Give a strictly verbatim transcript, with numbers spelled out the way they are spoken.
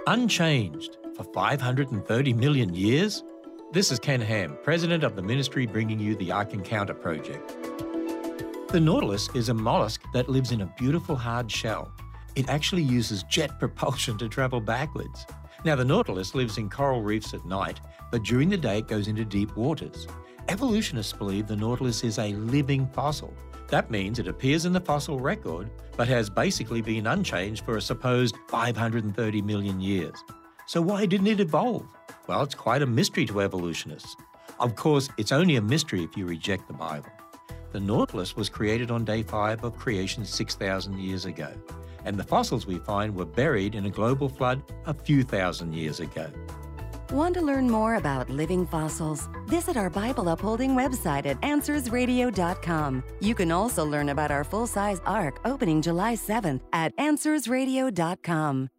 Unchanged for five hundred thirty million years? This is Ken Ham, President of the Ministry, bringing you the Ark Encounter Project. The Nautilus is a mollusk that lives in a beautiful hard shell. It actually uses jet propulsion to travel backwards. Now, the Nautilus lives in coral reefs at night, but during the day it goes into deep waters. Evolutionists believe the Nautilus is a living fossil. That means it appears in the fossil record, but has basically been unchanged for a supposed five hundred thirty million years. So why didn't it evolve? Well, it's quite a mystery to evolutionists. Of course, it's only a mystery if you reject the Bible. The Nautilus was created on day five of creation six thousand years ago, and the fossils we find were buried in a global flood a few thousand years ago. Want to learn more about living fossils? Visit our Bible upholding website at answers radio dot com. You can also learn about our full-size Ark opening July seventh at answers radio dot com.